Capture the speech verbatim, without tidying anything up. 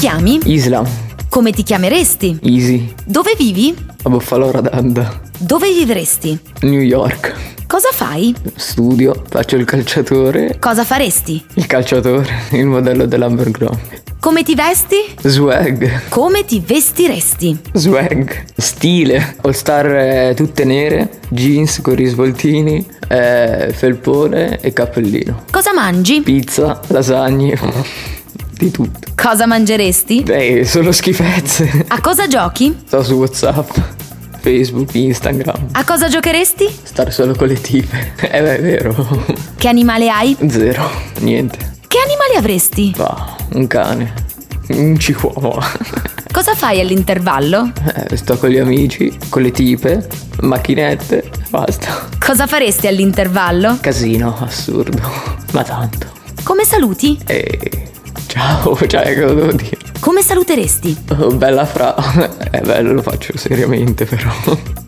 chiami? Islam. Come ti chiameresti? Easy. Dove vivi? A Buffalo Radanda. Dove vivresti? New York. Cosa fai? Studio, faccio il calciatore. Cosa faresti? Il calciatore, il modello dell'Abercrombie. Come ti vesti? Swag. Come ti vestiresti? Swag. Stile. All star eh, tutte nere, jeans con risvoltini, eh, felpone e cappellino. Cosa mangi? Pizza, lasagne, di tutto. Cosa mangeresti? Beh, solo schifezze. A cosa giochi? Sto su WhatsApp, Facebook, Instagram. A cosa giocheresti? Stare solo con le tipe. Eh beh, è vero. Che animale hai? Zero. Niente. Che animali avresti? Va, un cane. Un chihuahua. Cosa fai all'intervallo? Eh, sto con gli amici, con le tipe, macchinette, basta. Cosa faresti all'intervallo? Casino, assurdo. Ma tanto. Come saluti? E ciao, cioè, cosa devo dire? Come saluteresti? Oh, bella fra. Eh beh, lo faccio seriamente però.